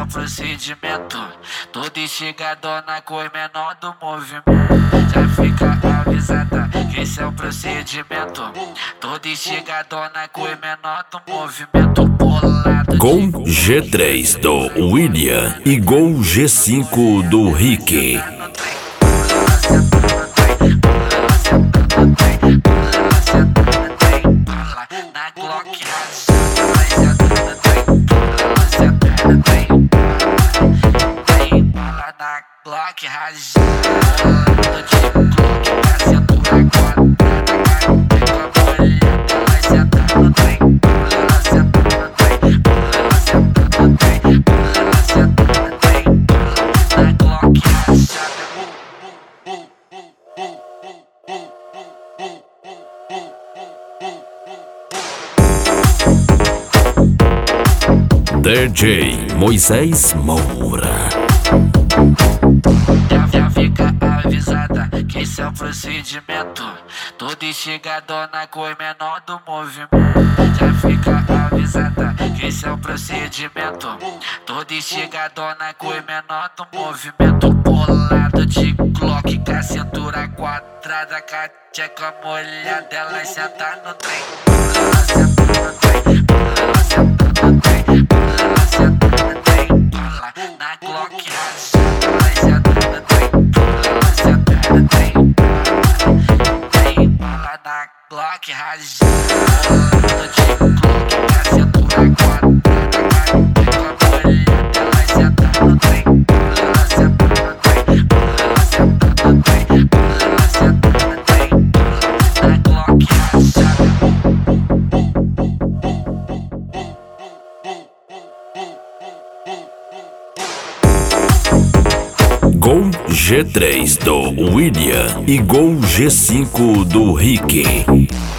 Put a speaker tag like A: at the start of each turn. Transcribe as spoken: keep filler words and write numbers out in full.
A: o procedimento. Toda instigadona com o menor do movimento. Já fica avisada que esse é o procedimento. Toda instigadona com o menor do movimento. Bolado
B: Gol G três do William e Gol G cinco do Rick.
A: Na Glock na Glock rajando de Glock pra cintura quadrada. Com a mulher, ela senta no trem. Ela senta no trem. Ela senta no trem. Ela senta no trem. Na Glock rajada.
B: D J Moisés Moura.
A: Já, já fica avisada que esse é o procedimento. Toda instigadona com o menor do movimento. Já fica avisada que esse é o procedimento. Toda instigadona com o menor do movimento. Bolado de Glock com a cintura quadrada. Katia com a mulher dela senta no trem. Ela senta no trem. Ela senta no trem. Ela senta no trem. Na Glock ela senta no trem. Ela senta no trem. Trem na Glock rajando de Glock com a cintura quadrada. Com a mulher dela senta no trem. Ela senta no trem. Ela senta no trem. Ela senta no trem. Na Glock rajada.
B: Gol G três do William e Gol G cinco do Rick.